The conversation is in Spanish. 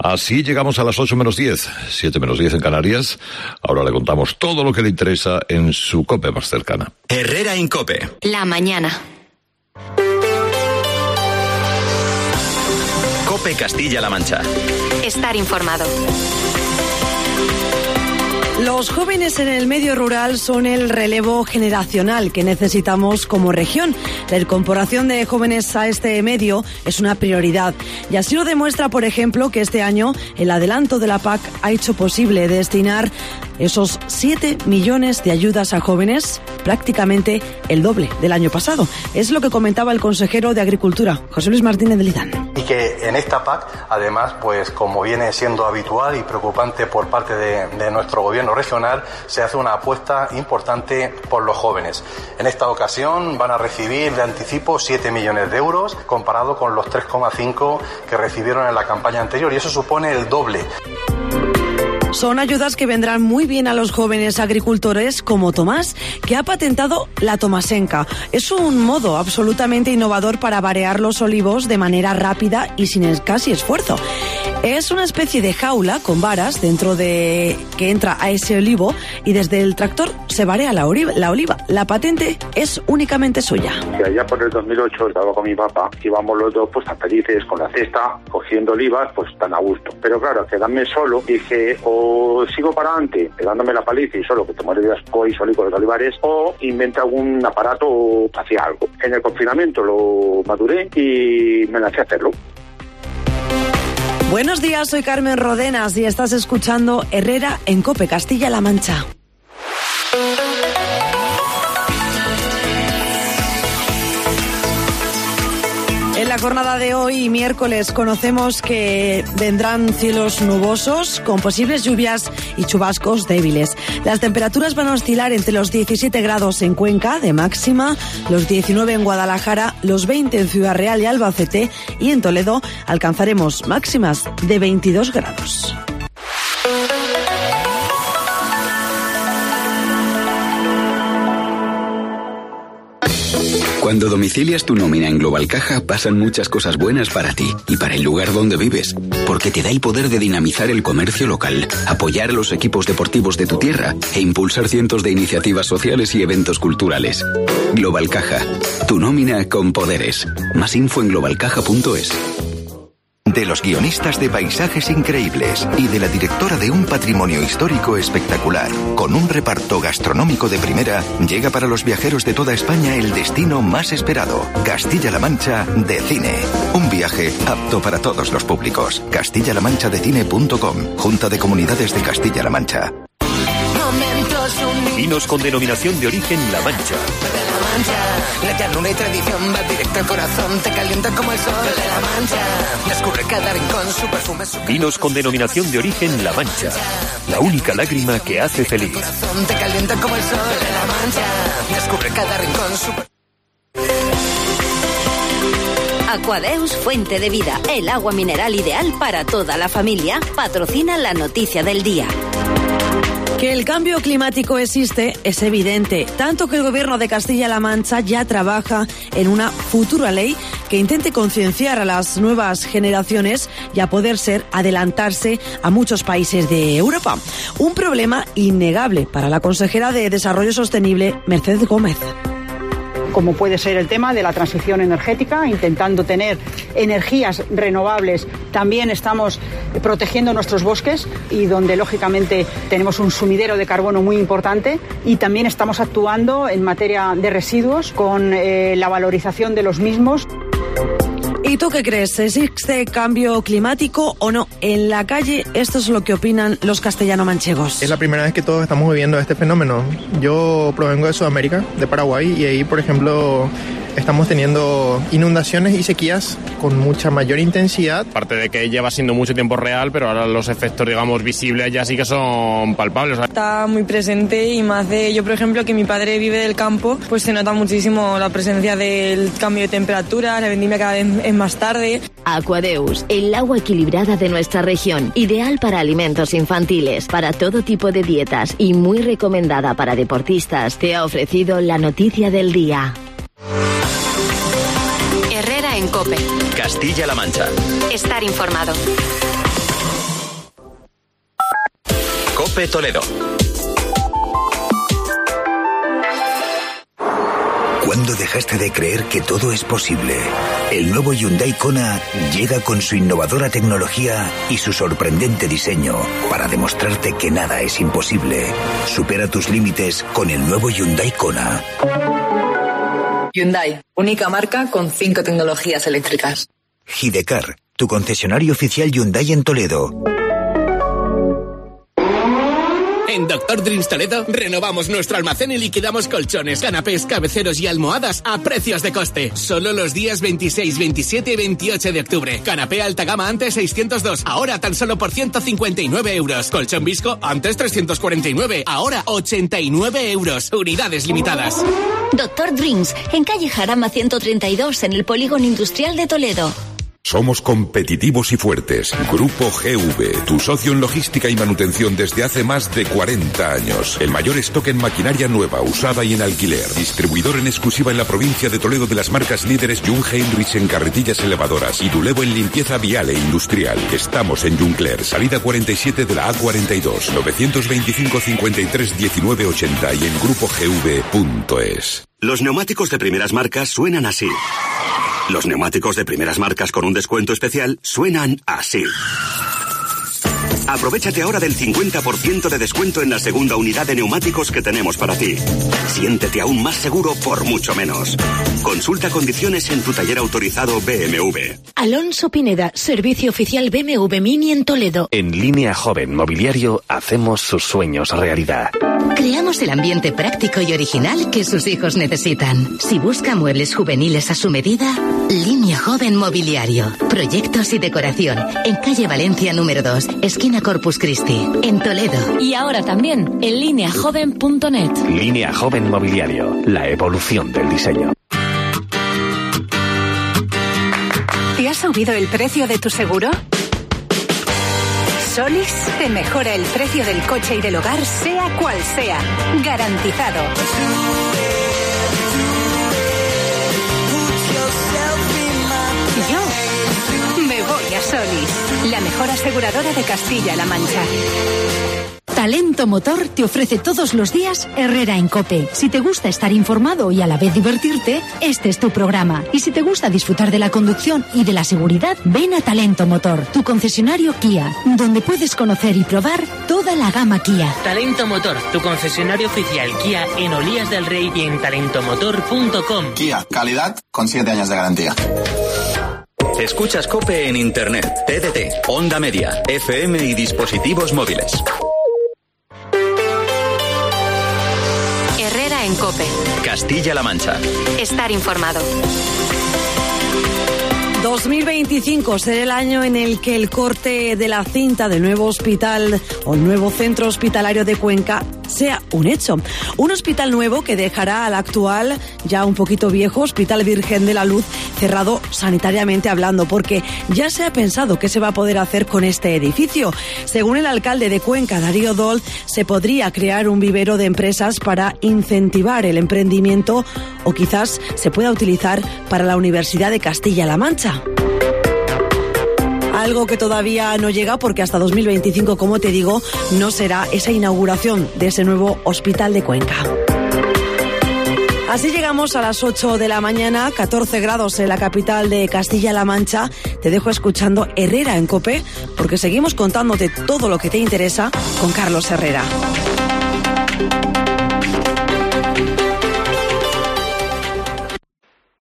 Así llegamos a las 8 menos 10, 7 menos 10 en Canarias. Ahora le contamos todo lo que le interesa en su COPE más cercana. Herrera en COPE. La mañana. COPE Castilla-La Mancha. Estar informado. Los jóvenes en el medio rural son el relevo generacional que necesitamos como región. La incorporación de jóvenes a este medio es una prioridad. Y así lo demuestra, por ejemplo, que este año el adelanto de la PAC ha hecho posible destinar esos 7 millones de ayudas a jóvenes, prácticamente el doble del año pasado. Es lo que comentaba el consejero de Agricultura, José Luis Martínez de Lizán. Y que en esta PAC, además, pues como viene siendo habitual y preocupante por parte de nuestro gobierno regional, se hace una apuesta importante por los jóvenes. En esta ocasión van a recibir de anticipo 7 millones de euros, comparado con los 3,5 que recibieron en la campaña anterior, y eso supone el doble. Son ayudas que vendrán muy bien a los jóvenes agricultores como Tomás, que ha patentado la tomasenca. Es un modo absolutamente innovador para varear los olivos de manera rápida y sin casi esfuerzo. Es una especie de jaula con varas dentro de que entra a ese olivo y desde el tractor se varea la oliva. La patente es únicamente suya. Que allá por el 2008 estaba con mi papá, íbamos los dos pues tan felices con la cesta, cogiendo olivas, pues tan a gusto. Pero claro, quedarme solo, dije, o sigo para adelante, pegándome la paliza y solo que te mueres de asco y solo con los olivares, o inventa algún aparato o hacía algo. En el confinamiento lo maduré y me lancé a hacerlo. Buenos días, soy Carmen Rodenas y estás escuchando Herrera en COPE Castilla-La Mancha. En la jornada de hoy, miércoles, conocemos que vendrán cielos nubosos con posibles lluvias y chubascos débiles. Las temperaturas van a oscilar entre los 17 grados en Cuenca de máxima, los 19 en Guadalajara, los 20 en Ciudad Real y Albacete, y en Toledo alcanzaremos máximas de 22 grados. Cuando domicilias tu nómina en Global Caja, pasan muchas cosas buenas para ti y para el lugar donde vives, porque te da el poder de dinamizar el comercio local, apoyar a los equipos deportivos de tu tierra e impulsar cientos de iniciativas sociales y eventos culturales. Global Caja, tu nómina con poderes. Más info en globalcaja.es. De los guionistas de Paisajes Increíbles y de la directora de un patrimonio histórico espectacular, con un reparto gastronómico de primera, llega para los viajeros de toda España el destino más esperado, Castilla-La Mancha de cine. Un viaje apto para todos los públicos. CastillaLaManchaDeCine.com, Junta de Comunidades de Castilla-La Mancha. Vinos con denominación de origen La Mancha. La llanura y tradición va directo al corazón, te calienta como el sol de La Mancha. Descubre cada rincón, su perfume, su... Vinos con denominación de origen La Mancha. La única lágrima que hace feliz. Te calienta como el sol de La Mancha. Descubre cada rincón, su... Aquadeus, fuente de vida, el agua mineral ideal para toda la familia, patrocina la noticia del día. Que el cambio climático existe es evidente, tanto que el gobierno de Castilla-La Mancha ya trabaja en una futura ley que intente concienciar a las nuevas generaciones y a poder ser adelantarse a muchos países de Europa. Un problema innegable para la consejera de Desarrollo Sostenible, Mercedes Gómez. Como puede ser el tema de la transición energética, intentando tener energías renovables. También estamos protegiendo nuestros bosques y donde lógicamente tenemos un sumidero de carbono muy importante, y también estamos actuando en materia de residuos con la valorización de los mismos. ¿Y tú qué crees? ¿Existe cambio climático o no? En la calle, esto es lo que opinan los castellano-manchegos. Es la primera vez que todos estamos viviendo este fenómeno. Yo provengo de Sudamérica, de Paraguay, y ahí, por ejemplo, estamos teniendo inundaciones y sequías con mucha mayor intensidad. Aparte de que lleva siendo mucho tiempo real, pero ahora los efectos, digamos, visibles ya sí que son palpables. Está muy presente y me hace, yo por ejemplo, que mi padre vive del campo, pues se nota muchísimo la presencia del cambio de temperatura, la vendimia cada vez es más tarde. Aquadeus, el agua equilibrada de nuestra región, ideal para alimentos infantiles, para todo tipo de dietas y muy recomendada para deportistas, te ha ofrecido la noticia del día. Herrera en COPE. Castilla-La Mancha. Estar informado. COPE Toledo. ¿Cuándo dejaste de creer que todo es posible? El nuevo Hyundai Kona llega con su innovadora tecnología y su sorprendente diseño para demostrarte que nada es imposible. Supera tus límites con el nuevo Hyundai Kona. Hyundai, única marca con 5 tecnologías eléctricas. Hidecar, tu concesionario oficial Hyundai en Toledo. En Dr. Dreams Toledo renovamos nuestro almacén y liquidamos colchones, canapés, cabeceros y almohadas a precios de coste. Solo los días 26, 27 y 28 de octubre. Canapé alta gama antes 602, ahora tan solo por 159 euros. Colchón Visco antes 349, ahora 89 euros. Unidades limitadas. Dr. Dreams, en calle Jarama 132, en el Polígono Industrial de Toledo. Somos competitivos y fuertes. Grupo GV, tu socio en logística y manutención desde hace más de 40 años. El mayor stock en maquinaria nueva, usada y en alquiler. Distribuidor en exclusiva en la provincia de Toledo de las marcas líderes Jung Heinrich en carretillas elevadoras y Dulevo en limpieza vial e industrial. Estamos en Juncler, salida 47 de la A42, 925 53 19 80 y en grupogv.es. Los neumáticos de primeras marcas suenan así. Los neumáticos de primeras marcas con un descuento especial suenan así. Aprovechate ahora del 50% de descuento en la segunda unidad de neumáticos que tenemos para ti. Siéntete aún más seguro por mucho menos. Consulta condiciones en tu taller autorizado BMW. Alonso Pineda, servicio oficial BMW Mini en Toledo. En Línea Joven Mobiliario hacemos sus sueños realidad. Creamos el ambiente práctico y original que sus hijos necesitan. Si busca muebles juveniles a su medida, Línea Joven Mobiliario. Proyectos y decoración. En calle Valencia número 2, esquina Corpus Christi, en Toledo. Y ahora también en lineajoven.net. Línea Joven Mobiliario. La evolución del diseño. ¿Te ha subido el precio de tu seguro? Solis te mejora el precio del coche y del hogar, sea cual sea. Garantizado. Yo me voy a Solis, la mejor aseguradora de Castilla-La Mancha. Talento Motor te ofrece todos los días Herrera en COPE. Si te gusta estar informado y a la vez divertirte, este es tu programa. Y si te gusta disfrutar de la conducción y de la seguridad, ven a Talento Motor, tu concesionario Kia, donde puedes conocer y probar toda la gama Kia. Talento Motor, tu concesionario oficial Kia en Olías del Rey y en talentomotor.com. Kia, calidad con 7 años de garantía. Escuchas COPE en Internet, TDT, Onda Media, FM y dispositivos móviles. Herrera en COPE. Castilla-La Mancha. Estar informado. 2025 será el año en el que el corte de la cinta del nuevo hospital o el nuevo centro hospitalario de Cuenca sea un hecho. Un hospital nuevo que dejará al actual, ya un poquito viejo, Hospital Virgen de la Luz, cerrado sanitariamente hablando, porque ya se ha pensado qué se va a poder hacer con este edificio. Según el alcalde de Cuenca, Darío Dolt, se podría crear un vivero de empresas para incentivar el emprendimiento o quizás se pueda utilizar para la Universidad de Castilla-La Mancha. Algo que todavía no llega porque hasta 2025, como te digo, no será esa inauguración de ese nuevo hospital de Cuenca. Así llegamos a las 8 de la mañana, 14 grados en la capital de Castilla-La Mancha. Te dejo escuchando Herrera en COPE porque seguimos contándote todo lo que te interesa con Carlos Herrera.